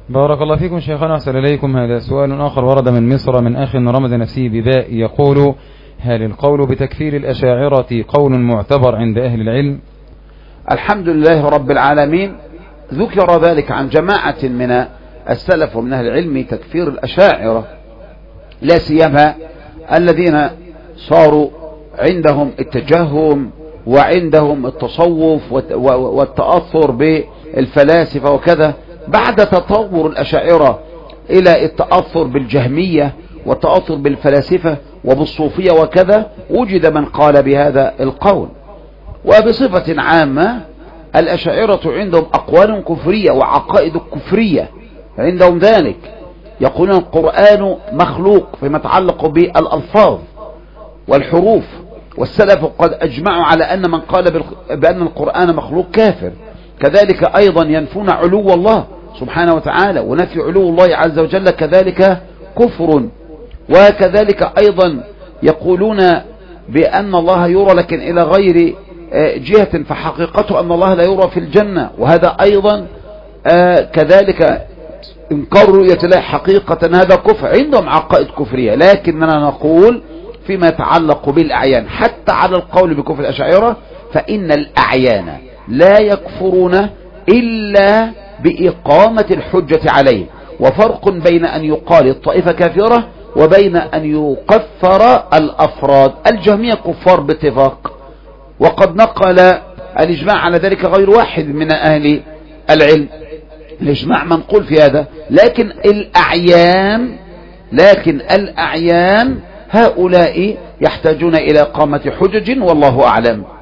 بارك الله فيكم شيخنا وأحسن إليكم. هذا سؤال آخر ورد من مصر من أخ رمز نفسه بباء يقول: هل القول بتكفير الأشاعرة قول معتبر عند أهل العلم؟ الحمد لله رب العالمين. ذكر ذلك عن جماعة من السلف ومن أهل العلم تكفير الأشاعرة، لا سيما الذين صاروا عندهم التجهم وعندهم التصوف والتأثر بالفلاسفة وكذا، بعد تطور الأشاعرة إلى التأثر بالجهمية والتأثر بالفلاسفة وبالصوفية وكذا، وجد من قال بهذا القول. وبصفة عامة الأشاعرة عندهم أقوال كفرية وعقائد كفرية عندهم ذلك، يقولون القرآن مخلوق فيما يتعلق بالألفاظ والحروف، والسلف قد أجمعوا على أن من قال بأن القرآن مخلوق كافر. كذلك أيضا ينفون علو الله سبحانه وتعالى، ونفي علو الله عز وجل كذلك كفر. وكذلك أيضا يقولون بأن الله يرى لكن إلى غير جهة، فحقيقته أن الله لا يرى في الجنة، وهذا أيضا كذلك إنكار رؤية الله حقيقة، هذا كفر. عندهم عقائد كفرية، لكننا نقول فيما يتعلق بالأعيان حتى على القول بكفر الأشاعرة فإن الأعيان لا يكفرون إلا بإقامة الحجة عليه، وفرق بين أن يقال الطائفة كافرة وبين أن يكفر الأفراد. الجهمية كفار باتفاق، وقد نقل الإجماع على ذلك غير واحد من أهل العلم، الإجماع منقول في هذا. لكن الأعيان هؤلاء يحتاجون إلى إقامة حجج، والله أعلم.